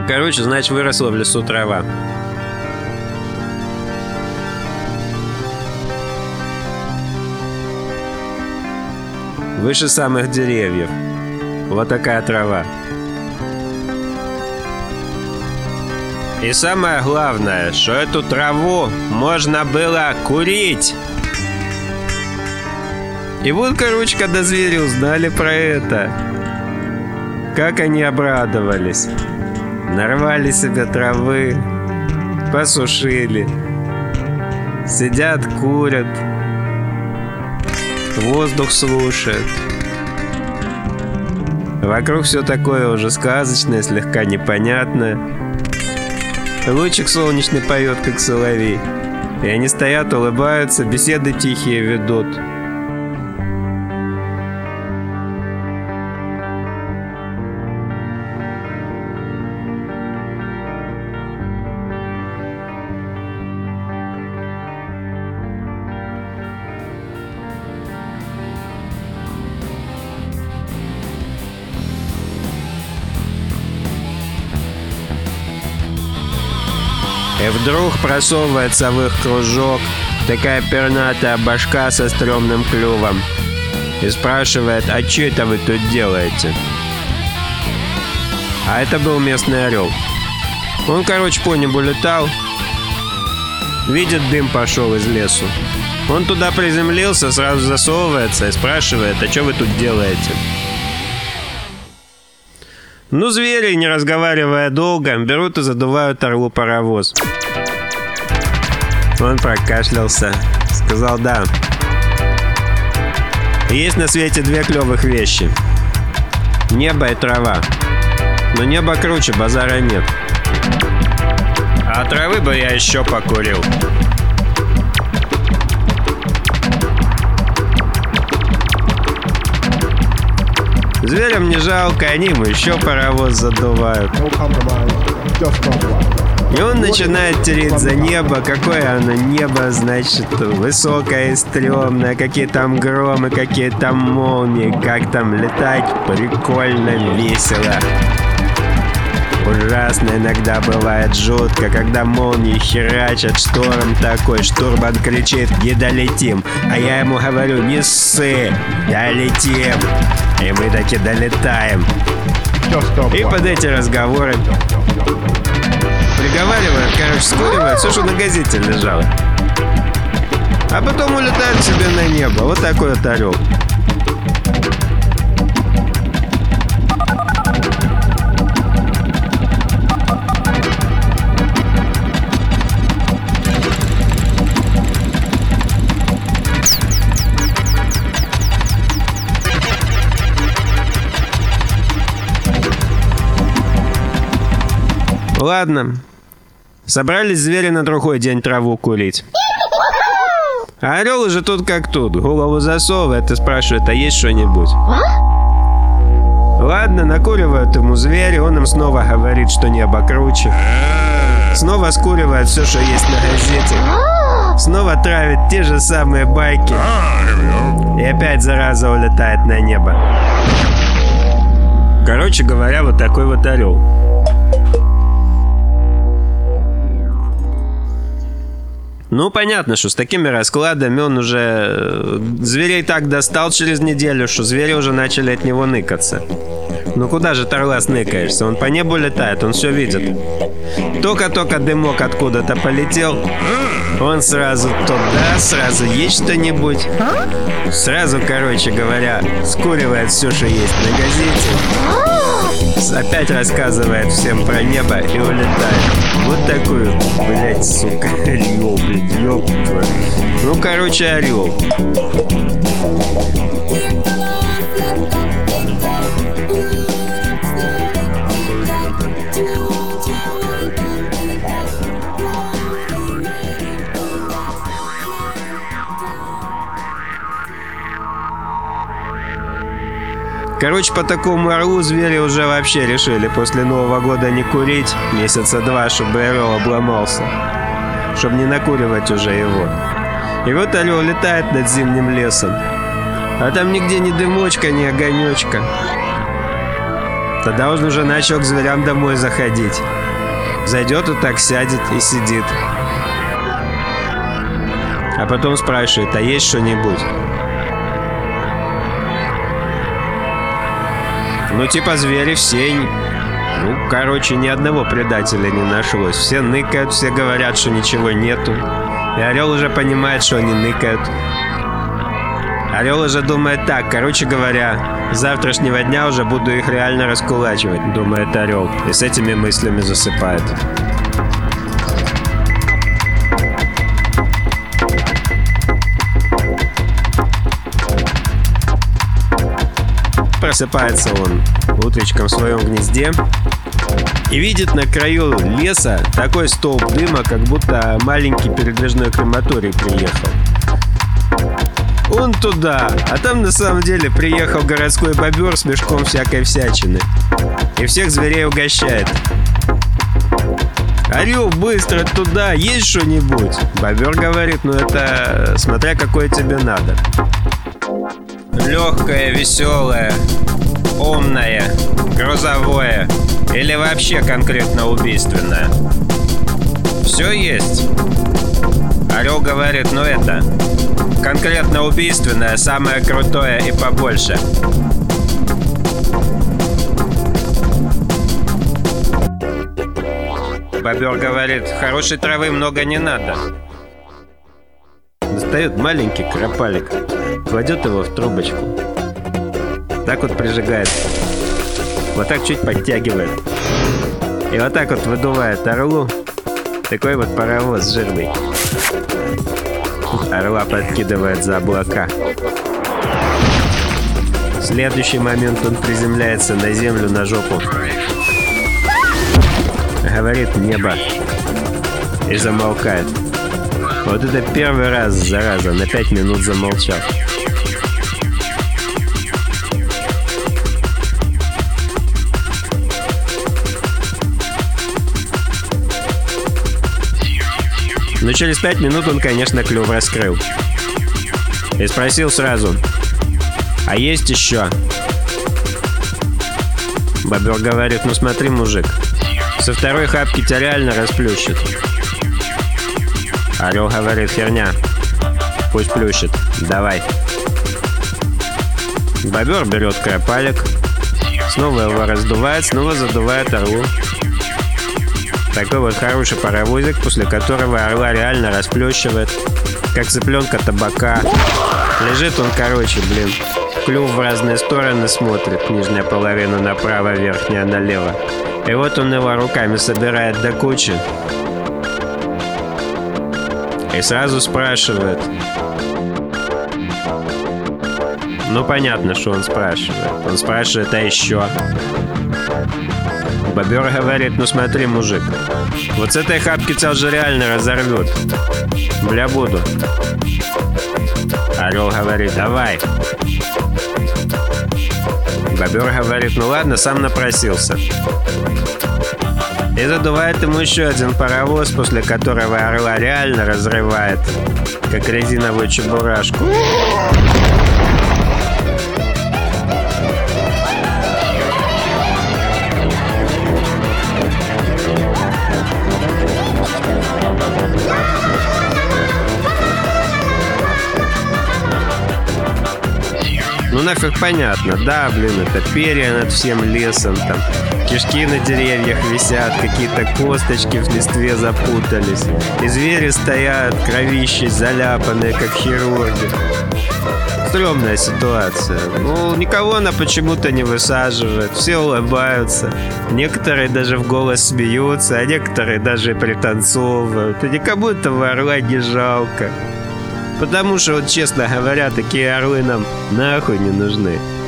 Короче, значит, выросла в лесу трава. Выше самых деревьев. Вот такая трава. И самое главное, что эту траву можно было курить. И вот, короче, когда звери узнали про это, как они обрадовались. Нарвали себе травы, посушили, сидят, курят, воздух слушают. Вокруг все такое уже сказочное, слегка непонятное. Лучик солнечный поет, как соловей. И они стоят, улыбаются, беседы тихие ведут. И вдруг просовывается в их кружок такая пернатая башка со стрёмным клювом и спрашивает: а что это вы тут делаете? А это был местный орел. Он, короче, по небу летал, видит, дым пошел из лесу. Он туда приземлился, сразу засовывается и спрашивает: а что вы тут делаете? Ну, звери, не разговаривая долго, берут и задувают орлу паровоз. Он прокашлялся, сказал: да. Есть на свете две клевых вещи. Небо и трава. Но небо круче, базара нет. А травы бы я еще покурил. Зверям не жалко, они ему еще паровоз задувают. И он начинает тереть за небо. Какое оно небо, значит, высокое и стрёмное. Какие там громы, какие там молнии. Как там летать прикольно, весело. Ужасно иногда бывает жутко, когда молнии херачат, шторм такой, штурман кричит: не долетим. А я ему говорю: не ссы, долетим. И мы таки долетаем. И под эти разговоры приговаривают, короче, скуривают все, что на газете лежало. А потом улетают себе на небо. Вот такой вот орел. Ладно. Собрались звери на другой день траву курить. А орел уже тут как тут. Голову засовывает и спрашивает: а есть что-нибудь? Ладно, накуривают ему звери. Он им снова говорит, что небо круче. Снова скуривает все, что есть на газете. Снова травит те же самые байки. И опять зараза улетает на небо. Короче говоря, вот такой вот орел. Ну, понятно, что с такими раскладами он уже зверей так достал через неделю, что звери уже начали от него ныкаться. Ну куда же ты, орла, сныкаешься? Он по небу летает, он все видит. Только-только дымок откуда-то полетел, он сразу туда, сразу есть что-нибудь. Сразу, короче говоря, скуривает все, что есть на газете. Опять рассказывает всем про небо и улетает. Вот такой, блядь, сука, орел, блядь, ёпта. Ну, короче, орел. Короче, по такому орлу звери уже вообще решили после Нового года не курить месяца 2, чтобы орел обломался, чтобы не накуривать уже его. И вот орел летает над зимним лесом, а там нигде ни дымочка, ни огонечка. Тогда он уже начал к зверям домой заходить. Зайдет и так сядет и сидит. А потом спрашивает, а есть что-нибудь? Ну, типа, звери все... Ну, короче, ни одного предателя не нашлось. Все ныкают, все говорят, что ничего нету. И орел уже понимает, что они ныкают. Орел уже думает так, короче говоря, с завтрашнего дня уже буду их реально раскулачивать, думает орел. И с этими мыслями засыпает. Просыпается он утречком в своем гнезде и видит на краю леса такой столб дыма, как будто маленький передвижной крематорий приехал. Он туда, а там на самом деле приехал городской бобер с мешком всякой всячины. И всех зверей угощает. Орел, быстро туда, есть что-нибудь? Бобер говорит, ну это смотря какое тебе надо. Легкое, веселое, умное, грузовое или вообще конкретно убийственное. Все есть. Орел говорит, ну это конкретно убийственное, самое крутое и побольше. Бобер говорит, хорошей травы много не надо. Достает маленький кропалик, кладет его в трубочку. Так вот прижигает. Вот так чуть подтягивает. И вот так вот выдувает орлу. Такой вот паровоз жирный. Орла подкидывает за облака. В следующий момент он приземляется на землю на жопу. Говорит небо. И замолкает. Вот это первый раз, зараза, на 5 минут замолчал. Но через 5 минут он, конечно, клюв раскрыл. И спросил сразу, а есть еще? Бобер говорит, ну смотри, мужик, со второй хапки тебя реально расплющит. Орел говорит, херня, пусть плющит, давай. Бобер берет кропалик, снова его раздувает, снова задувает орлу. Такой вот хороший паровозик, после которого орла реально расплющивает, как цыпленка табака. Лежит он, короче, блин, клюв в разные стороны смотрит, нижняя половина направо, верхняя налево. И вот он его руками собирает до кучи. И сразу спрашивает. Ну, понятно, что он спрашивает. Он спрашивает, а еще? Бобер говорит, ну смотри, мужик, вот с этой хапки тебя уже реально разорвет. Бля, буду. Орел говорит, давай. Бобер говорит, ну ладно, сам напросился. И задувает ему еще один паровоз, после которого орла реально разрывает, как резиновую чебурашку. Ну нафиг понятно, да, блин, это перья над всем лесом, там кишки на деревьях висят, какие-то косточки в листве запутались. И звери стоят, кровищей заляпанные, как хирурги. Стрёмная ситуация. Ну, никого она почему-то не высаживает, все улыбаются. Некоторые даже в голос смеются, а некоторые даже пританцовывают. И никому этого орла не жалко. Потому что, вот честно говоря, такие орлы нам нахуй не нужны.